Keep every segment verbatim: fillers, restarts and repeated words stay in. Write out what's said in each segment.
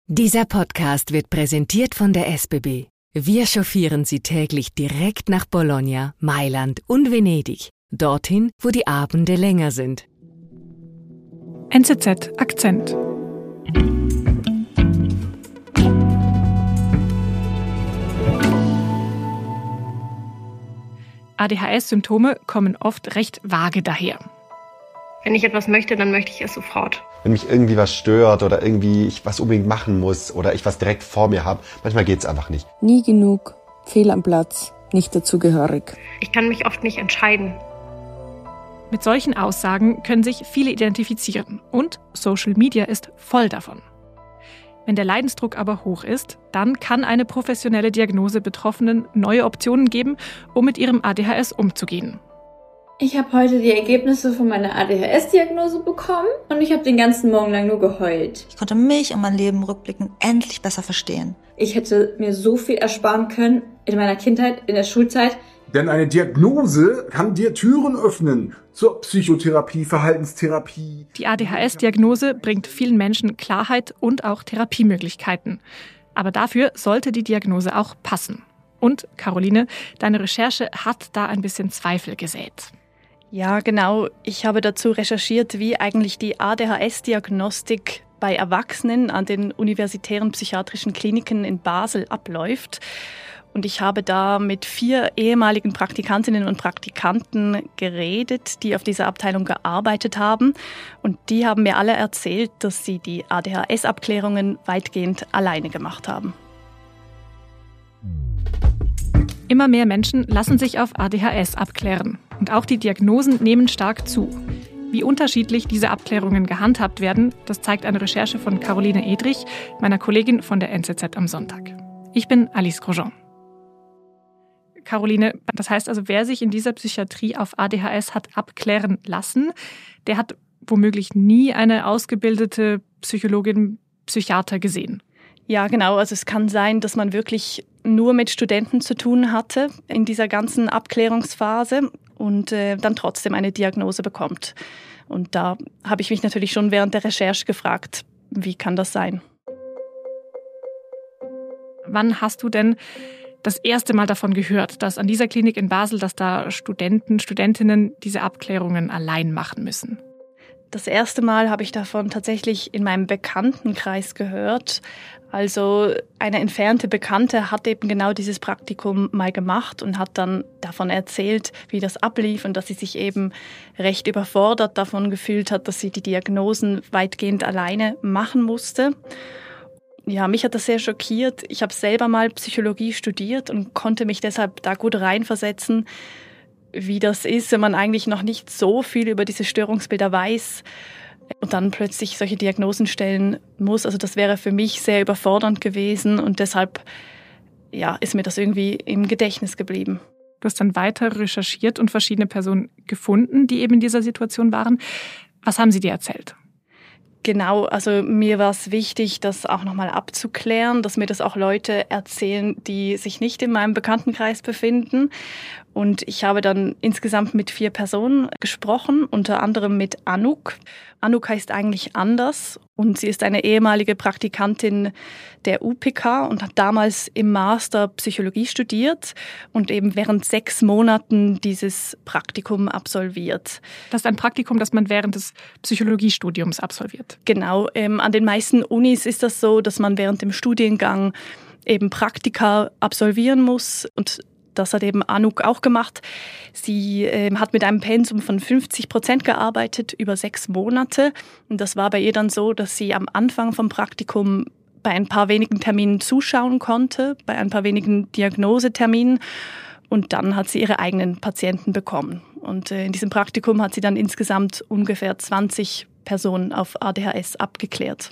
Dieser Podcast wird präsentiert von der S B B. Wir chauffieren Sie täglich direkt nach Bologna, Mailand und Venedig. Dorthin, wo die Abende länger sind. N Z Z Akzent. A D H S-Symptome kommen oft recht vage daher. Wenn ich etwas möchte, dann möchte ich es sofort. Wenn mich irgendwie was stört oder irgendwie ich was unbedingt machen muss oder ich was direkt vor mir habe, manchmal geht's einfach nicht. Nie genug, fehl am Platz, nicht dazugehörig. Ich kann mich oft nicht entscheiden. Mit solchen Aussagen können sich viele identifizieren und Social Media ist voll davon. Wenn der Leidensdruck aber hoch ist, dann kann eine professionelle Diagnose Betroffenen neue Optionen geben, um mit ihrem A D H S umzugehen. Ich habe heute die Ergebnisse von meiner A D H S-Diagnose bekommen und ich habe den ganzen Morgen lang nur geheult. Ich konnte mich und mein Leben rückblickend endlich besser verstehen. Ich hätte mir so viel ersparen können in meiner Kindheit, in der Schulzeit. Denn eine Diagnose kann dir Türen öffnen zur Psychotherapie, Verhaltenstherapie. Die A D H S-Diagnose bringt vielen Menschen Klarheit und auch Therapiemöglichkeiten. Aber dafür sollte die Diagnose auch passen. Und, Caroline, deine Recherche hat da ein bisschen Zweifel gesät. Ja, genau. Ich habe dazu recherchiert, wie eigentlich die A D H S-Diagnostik bei Erwachsenen an den universitären psychiatrischen Kliniken in Basel abläuft. Und ich habe da mit vier ehemaligen Praktikantinnen und Praktikanten geredet, die auf dieser Abteilung gearbeitet haben. Und die haben mir alle erzählt, dass sie die A D H S-Abklärungen weitgehend alleine gemacht haben. Immer mehr Menschen lassen sich auf A D H S abklären. Und auch die Diagnosen nehmen stark zu. Wie unterschiedlich diese Abklärungen gehandhabt werden, das zeigt eine Recherche von Caroline Edrich, meiner Kollegin von der N Z Z am Sonntag. Ich bin Alice Grosjean. Caroline, das heißt also, wer sich in dieser Psychiatrie auf A D H S hat abklären lassen, der hat womöglich nie eine ausgebildete Psychologin, Psychiater gesehen. Ja, genau. Also es kann sein, dass man wirklich nur mit Studenten zu tun hatte in dieser ganzen Abklärungsphase und äh, dann trotzdem eine Diagnose bekommt. Und da habe ich mich natürlich schon während der Recherche gefragt, wie kann das sein? Wann hast du denn das erste Mal davon gehört, dass an dieser Klinik in Basel, dass da Studenten, Studentinnen diese Abklärungen allein machen müssen? Das erste Mal habe ich davon tatsächlich in meinem Bekanntenkreis gehört. Also eine entfernte Bekannte hat eben genau dieses Praktikum mal gemacht und hat dann davon erzählt, wie das ablief und dass sie sich eben recht überfordert davon gefühlt hat, dass sie die Diagnosen weitgehend alleine machen musste. Ja, mich hat das sehr schockiert. Ich habe selber mal Psychologie studiert und konnte mich deshalb da gut reinversetzen, wie das ist, wenn man eigentlich noch nicht so viel über diese Störungsbilder weiß und dann plötzlich solche Diagnosen stellen muss. Also das wäre für mich sehr überfordernd gewesen und deshalb ja, ist mir das irgendwie im Gedächtnis geblieben. Du hast dann weiter recherchiert und verschiedene Personen gefunden, die eben in dieser Situation waren. Was haben sie dir erzählt? Genau, also mir war es wichtig, das auch nochmal abzuklären, dass mir das auch Leute erzählen, die sich nicht in meinem Bekanntenkreis befinden. Und ich habe dann insgesamt mit vier Personen gesprochen, unter anderem mit Anouk. Anouk heißt eigentlich anders und sie ist eine ehemalige Praktikantin der U P K und hat damals im Master Psychologie studiert und eben während sechs Monaten dieses Praktikum absolviert. Das ist ein Praktikum, das man während des Psychologiestudiums absolviert? Genau, ähm, an den meisten Unis ist das so, dass man während dem Studiengang eben Praktika absolvieren muss und das hat eben Anouk auch gemacht. Sie äh, hat mit einem Pensum von fünfzig Prozent gearbeitet über sechs Monate. Und das war bei ihr dann so, dass sie am Anfang vom Praktikum bei ein paar wenigen Terminen zuschauen konnte, bei ein paar wenigen Diagnoseterminen. Und dann hat sie ihre eigenen Patienten bekommen. Und äh, in diesem Praktikum hat sie dann insgesamt ungefähr zwanzig Personen auf A D H S abgeklärt.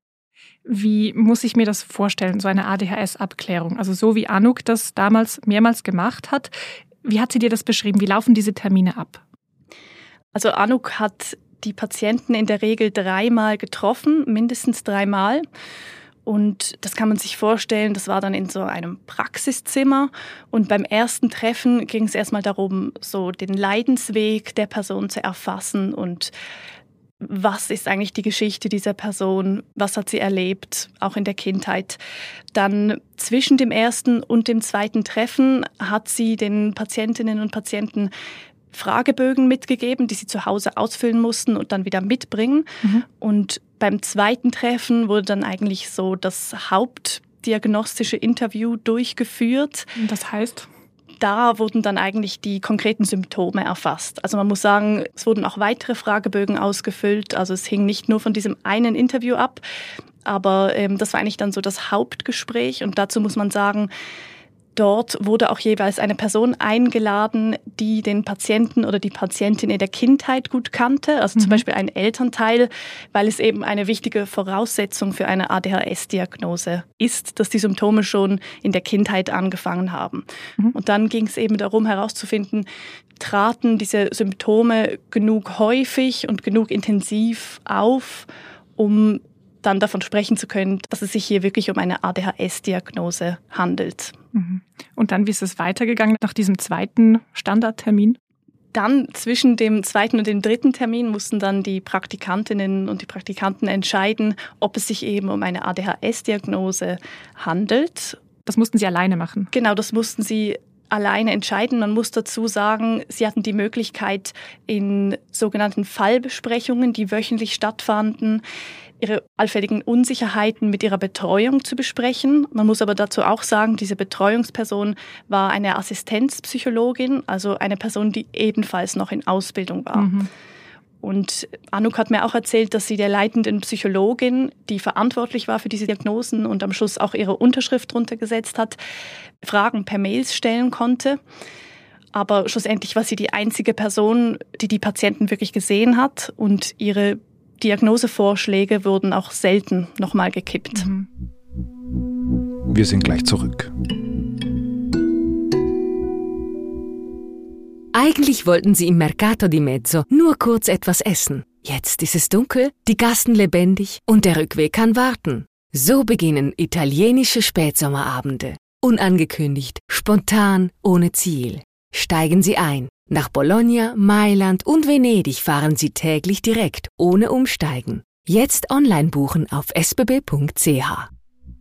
Wie muss ich mir das vorstellen, so eine A D H S-Abklärung? Also so wie Anouk das damals mehrmals gemacht hat. Wie hat sie dir das beschrieben? Wie laufen diese Termine ab? Also Anouk hat die Patienten in der Regel dreimal getroffen, mindestens dreimal. Und das kann man sich vorstellen, das war dann in so einem Praxiszimmer. Und beim ersten Treffen ging es erstmal darum, so den Leidensweg der Person zu erfassen und was ist eigentlich die Geschichte dieser Person, was hat sie erlebt, auch in der Kindheit. Dann zwischen dem ersten und dem zweiten Treffen hat sie den Patientinnen und Patienten Fragebögen mitgegeben, die sie zu Hause ausfüllen mussten und dann wieder mitbringen. Mhm. Und beim zweiten Treffen wurde dann eigentlich so das hauptdiagnostische Interview durchgeführt. Das heißt? Da wurden dann eigentlich die konkreten Symptome erfasst. Also man muss sagen, es wurden auch weitere Fragebögen ausgefüllt. Also es hing nicht nur von diesem einen Interview ab, aber ähm, das war eigentlich dann so das Hauptgespräch. Und dazu muss man sagen, dort wurde auch jeweils eine Person eingeladen, die den Patienten oder die Patientin in der Kindheit gut kannte. Also mhm. zum Beispiel ein Elternteil, weil es eben eine wichtige Voraussetzung für eine A D H S-Diagnose ist, dass die Symptome schon in der Kindheit angefangen haben. Mhm. Und dann ging es eben darum herauszufinden, traten diese Symptome genug häufig und genug intensiv auf, um dann davon sprechen zu können, dass es sich hier wirklich um eine A D H S-Diagnose handelt. Und dann, wie ist es weitergegangen nach diesem zweiten Standardtermin? Dann zwischen dem zweiten und dem dritten Termin mussten dann die Praktikantinnen und die Praktikanten entscheiden, ob es sich eben um eine A D H S-Diagnose handelt. Das mussten Sie alleine machen? Genau, das mussten sie alleine entscheiden. Man muss dazu sagen, sie hatten die Möglichkeit, in sogenannten Fallbesprechungen, die wöchentlich stattfanden, ihre allfälligen Unsicherheiten mit ihrer Betreuung zu besprechen. Man muss aber dazu auch sagen, diese Betreuungsperson war eine Assistenzpsychologin, also eine Person, die ebenfalls noch in Ausbildung war. Mhm. Und Anouk hat mir auch erzählt, dass sie der leitenden Psychologin, die verantwortlich war für diese Diagnosen und am Schluss auch ihre Unterschrift drunter gesetzt hat, Fragen per Mails stellen konnte. Aber schlussendlich war sie die einzige Person, die die Patienten wirklich gesehen hat, und ihre Diagnosevorschläge wurden auch selten nochmal gekippt. Mhm. Wir sind gleich zurück. Eigentlich wollten sie im Mercato di Mezzo nur kurz etwas essen. Jetzt ist es dunkel, die Gassen lebendig und der Rückweg kann warten. So beginnen italienische Spätsommerabende. Unangekündigt, spontan, ohne Ziel. Steigen Sie ein. Nach Bologna, Mailand und Venedig fahren Sie täglich direkt, ohne Umsteigen. Jetzt online buchen auf s b b punkt c h.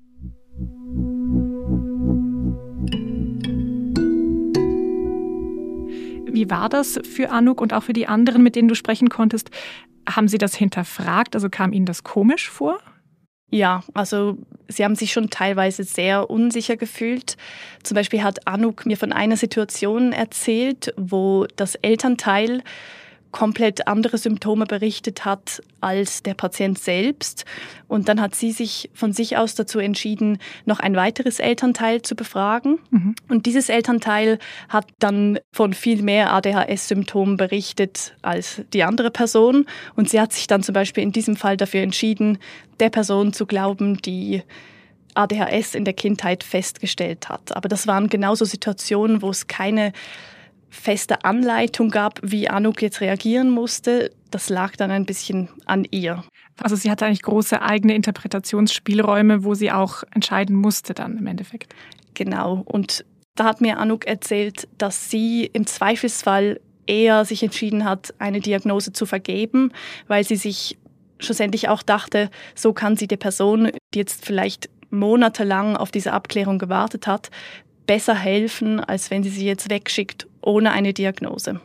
Wie war das für Anouk und auch für die anderen, mit denen du sprechen konntest? Haben Sie das hinterfragt? Also kam Ihnen das komisch vor? Ja, also sie haben sich schon teilweise sehr unsicher gefühlt. Zum Beispiel hat Anouk mir von einer Situation erzählt, wo das Elternteil komplett andere Symptome berichtet hat als der Patient selbst. Und dann hat sie sich von sich aus dazu entschieden, noch ein weiteres Elternteil zu befragen. Mhm. Und dieses Elternteil hat dann von viel mehr A D H S-Symptomen berichtet als die andere Person. Und sie hat sich dann zum Beispiel in diesem Fall dafür entschieden, der Person zu glauben, die A D H S in der Kindheit festgestellt hat. Aber das waren genauso Situationen, wo es keine feste Anleitung gab, wie Anouk jetzt reagieren musste. Das lag dann ein bisschen an ihr. Also sie hatte eigentlich große eigene Interpretationsspielräume, wo sie auch entscheiden musste dann im Endeffekt. Genau. Und da hat mir Anouk erzählt, dass sie im Zweifelsfall eher sich entschieden hat, eine Diagnose zu vergeben, weil sie sich schlussendlich auch dachte, so kann sie der Person, die jetzt vielleicht monatelang auf diese Abklärung gewartet hat, besser helfen, als wenn sie sie jetzt wegschickt ohne eine Diagnose.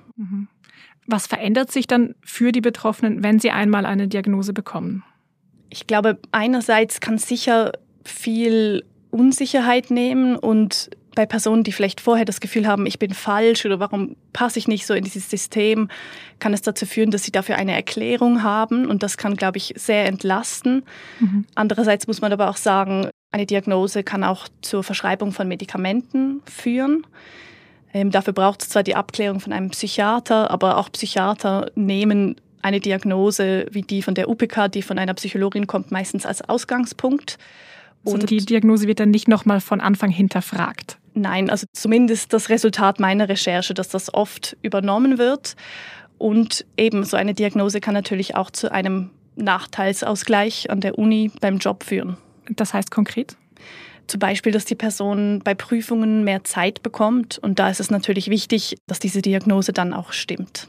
Was verändert sich dann für die Betroffenen, wenn sie einmal eine Diagnose bekommen? Ich glaube, einerseits kann es sicher viel Unsicherheit nehmen, und bei Personen, die vielleicht vorher das Gefühl haben, ich bin falsch oder warum passe ich nicht so in dieses System, kann es dazu führen, dass sie dafür eine Erklärung haben, und das kann, glaube ich, sehr entlasten. Mhm. Andererseits muss man aber auch sagen, eine Diagnose kann auch zur Verschreibung von Medikamenten führen. Ähm, dafür braucht es zwar die Abklärung von einem Psychiater, aber auch Psychiater nehmen eine Diagnose wie die von der U P K, die von einer Psychologin kommt, meistens als Ausgangspunkt. Und also die Diagnose wird dann nicht nochmal von Anfang hinterfragt? Nein, also zumindest das Resultat meiner Recherche, dass das oft übernommen wird. Und eben so eine Diagnose kann natürlich auch zu einem Nachteilsausgleich an der Uni beim Job führen. Das heißt konkret? Zum Beispiel, dass die Person bei Prüfungen mehr Zeit bekommt. Und da ist es natürlich wichtig, dass diese Diagnose dann auch stimmt.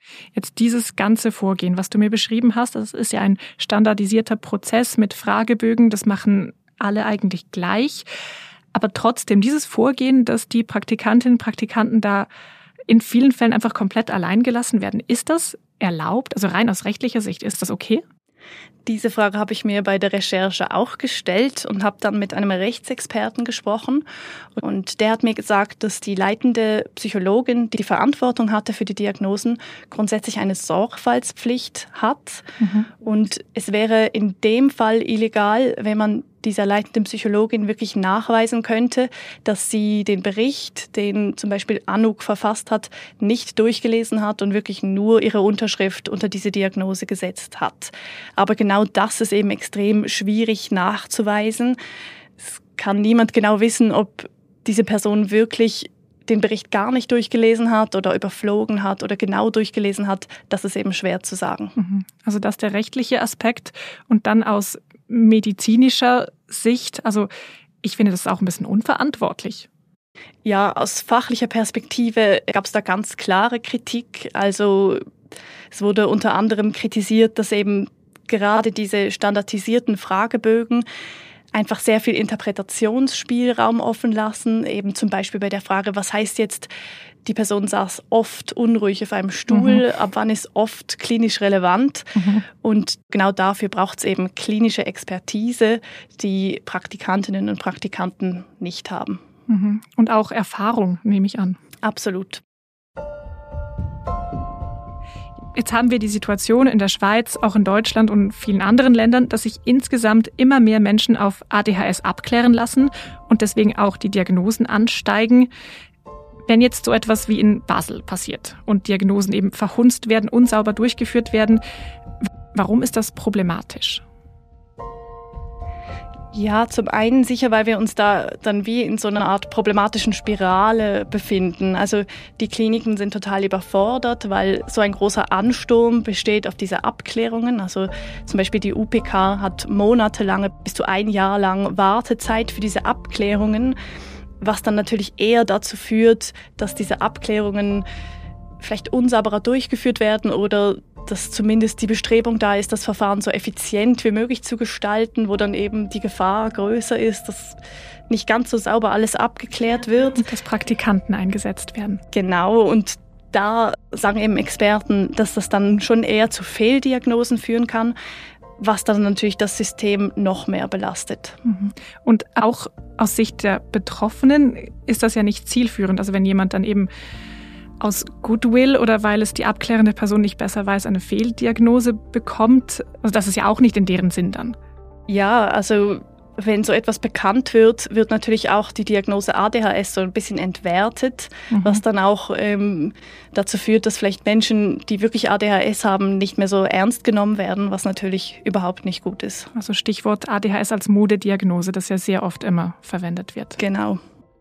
Jetzt dieses ganze Vorgehen, was du mir beschrieben hast, das ist ja ein standardisierter Prozess mit Fragebögen, das machen alle eigentlich gleich. Aber trotzdem, dieses Vorgehen, dass die Praktikantinnen und Praktikanten da in vielen Fällen einfach komplett allein gelassen werden, ist das erlaubt? Also rein aus rechtlicher Sicht, ist das okay? Diese Frage habe ich mir bei der Recherche auch gestellt und habe dann mit einem Rechtsexperten gesprochen. Und der hat mir gesagt, dass die leitende Psychologin, die die Verantwortung hatte für die Diagnosen, grundsätzlich eine Sorgfaltspflicht hat. Mhm. Und es wäre in dem Fall illegal, wenn man dieser leitenden Psychologin wirklich nachweisen könnte, dass sie den Bericht, den zum Beispiel Anouk verfasst hat, nicht durchgelesen hat und wirklich nur ihre Unterschrift unter diese Diagnose gesetzt hat. Aber genau das ist eben extrem schwierig nachzuweisen. Es kann niemand genau wissen, ob diese Person wirklich den Bericht gar nicht durchgelesen hat oder überflogen hat oder genau durchgelesen hat. Das ist eben schwer zu sagen. Also das ist der rechtliche Aspekt. Und dann aus medizinischer Sicht, also ich finde das auch ein bisschen unverantwortlich. Ja, aus fachlicher Perspektive gab es da ganz klare Kritik. Also es wurde unter anderem kritisiert, dass eben gerade diese standardisierten Fragebögen einfach sehr viel Interpretationsspielraum offen lassen. Eben zum Beispiel bei der Frage, was heißt jetzt, die Person saß oft unruhig auf einem Stuhl, mhm. ab wann ist oft klinisch relevant? Mhm. Und genau dafür braucht es eben klinische Expertise, die Praktikantinnen und Praktikanten nicht haben. Mhm. Und auch Erfahrung, nehme ich an. Absolut. Jetzt haben wir die Situation in der Schweiz, auch in Deutschland und vielen anderen Ländern, dass sich insgesamt immer mehr Menschen auf A D H S abklären lassen und deswegen auch die Diagnosen ansteigen. Wenn jetzt so etwas wie in Basel passiert und Diagnosen eben verhunzt werden, unsauber durchgeführt werden, warum ist das problematisch? Ja, zum einen sicher, weil wir uns da dann wie in so einer Art problematischen Spirale befinden. Also die Kliniken sind total überfordert, weil so ein großer Ansturm besteht auf diese Abklärungen. Also zum Beispiel die U P K hat monatelange, bis zu ein Jahr lang Wartezeit für diese Abklärungen, was dann natürlich eher dazu führt, dass diese Abklärungen vielleicht unsauberer durchgeführt werden oder dass zumindest die Bestrebung da ist, das Verfahren so effizient wie möglich zu gestalten, wo dann eben die Gefahr größer ist, dass nicht ganz so sauber alles abgeklärt wird. Und dass Praktikanten eingesetzt werden. Genau, und da sagen eben Experten, dass das dann schon eher zu Fehldiagnosen führen kann, was dann natürlich das System noch mehr belastet. Und auch aus Sicht der Betroffenen ist das ja nicht zielführend. Also wenn jemand dann eben aus Goodwill oder weil es die abklärende Person nicht besser weiß, eine Fehldiagnose bekommt, also das ist ja auch nicht in deren Sinn dann. Ja, also wenn so etwas bekannt wird, wird natürlich auch die Diagnose A D H S so ein bisschen entwertet, mhm. was dann auch ähm, dazu führt, dass vielleicht Menschen, die wirklich A D H S haben, nicht mehr so ernst genommen werden, was natürlich überhaupt nicht gut ist. Also Stichwort A D H S als Modediagnose, das ja sehr oft immer verwendet wird. Genau.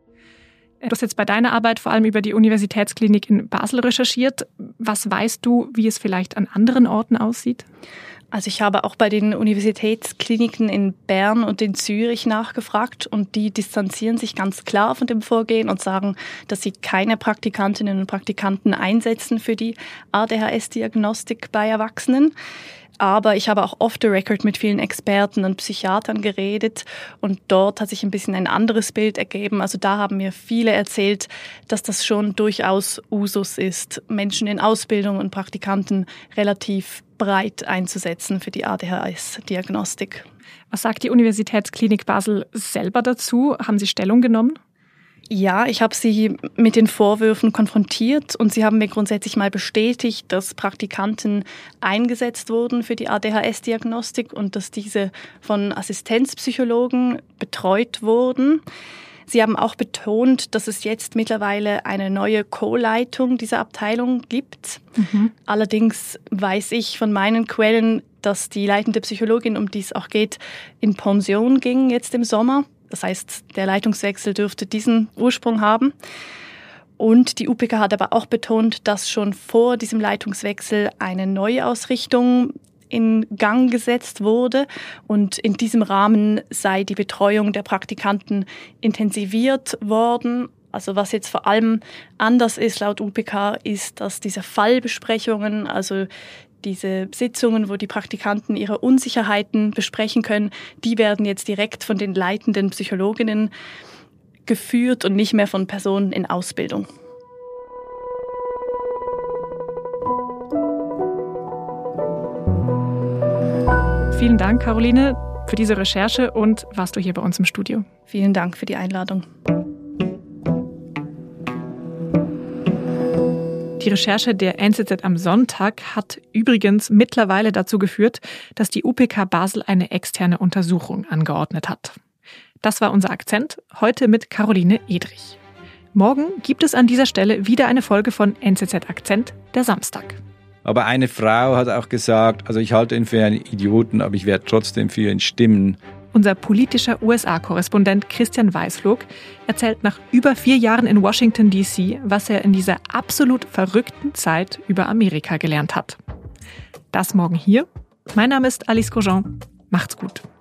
Du hast jetzt bei deiner Arbeit vor allem über die Universitätsklinik in Basel recherchiert. Was weißt du, wie es vielleicht an anderen Orten aussieht? Also ich habe auch bei den Universitätskliniken in Bern und in Zürich nachgefragt und die distanzieren sich ganz klar von dem Vorgehen und sagen, dass sie keine Praktikantinnen und Praktikanten einsetzen für die A D H S-Diagnostik bei Erwachsenen. Aber ich habe auch off the record mit vielen Experten und Psychiatern geredet und dort hat sich ein bisschen ein anderes Bild ergeben. Also da haben mir viele erzählt, dass das schon durchaus Usus ist, Menschen in Ausbildung und Praktikanten relativ breit einzusetzen für die A D H S-Diagnostik. Was sagt die Universitätsklinik Basel selber dazu? Haben Sie Stellung genommen? Ja, ich habe sie mit den Vorwürfen konfrontiert und sie haben mir grundsätzlich mal bestätigt, dass Praktikanten eingesetzt wurden für die A D H S-Diagnostik und dass diese von Assistenzpsychologen betreut wurden. Sie haben auch betont, dass es jetzt mittlerweile eine neue Co-Leitung dieser Abteilung gibt. Mhm. Allerdings weiß ich von meinen Quellen, dass die leitende Psychologin, um die es auch geht, in Pension ging jetzt im Sommer. Das heißt, der Leitungswechsel dürfte diesen Ursprung haben. Und die U P K hat aber auch betont, dass schon vor diesem Leitungswechsel eine Neuausrichtung in Gang gesetzt wurde. Und in diesem Rahmen sei die Betreuung der Praktikanten intensiviert worden. Also was jetzt vor allem anders ist laut U P K, ist, dass diese Fallbesprechungen, also diese Sitzungen, wo die Praktikanten ihre Unsicherheiten besprechen können, die werden jetzt direkt von den leitenden Psychologinnen geführt und nicht mehr von Personen in Ausbildung. Vielen Dank, Caroline, für diese Recherche und warst du hier bei uns im Studio. Vielen Dank für die Einladung. Die Recherche der N Z Z am Sonntag hat übrigens mittlerweile dazu geführt, dass die U P K Basel eine externe Untersuchung angeordnet hat. Das war unser Akzent, heute mit Caroline Edrich. Morgen gibt es an dieser Stelle wieder eine Folge von N Z Z Akzent, der Samstag. Aber eine Frau hat auch gesagt, also ich halte ihn für einen Idioten, aber ich werde trotzdem für ihn stimmen. Unser politischer U S A-Korrespondent Christian Weißflog erzählt nach über vier Jahren in Washington D C, was er in dieser absolut verrückten Zeit über Amerika gelernt hat. Das morgen hier. Mein Name ist Alice Grosjean. Macht's gut.